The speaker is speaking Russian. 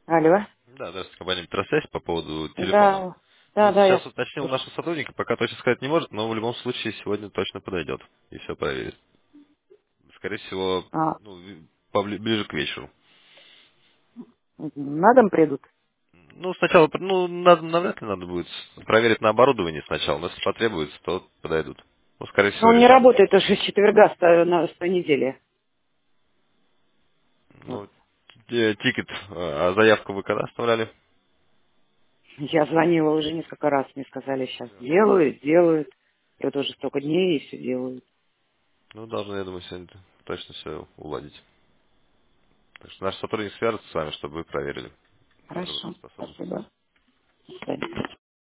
Алло. Да, здравствуйте, компания Метросвязь по поводу телефона. Да, Ну, да, да, я сейчас уточнил слушаю. нашего сотрудника, пока точно сказать не может, но в любом случае сегодня точно подойдет и все проверит. Скорее всего, А, ну, ближе к вечеру. на дом придут? Ну, сначала, ну, навряд ли надо будет проверить на оборудовании сначала, но если потребуется, то подойдут. Ну, скорее Но всего, он не ребята. работает уже с четверга, с той недели. Вот. Ну, тикет, заявку вы когда оставляли? Я звонила уже несколько раз, мне сказали, сейчас делают, делают. И вот уже столько дней и все делают. Ну, должны, я думаю, сегодня точно все уладить. Так что наш сотрудник свяжется с вами, чтобы вы проверили свою Хорошо, работоспособность. спасибо. До свидания.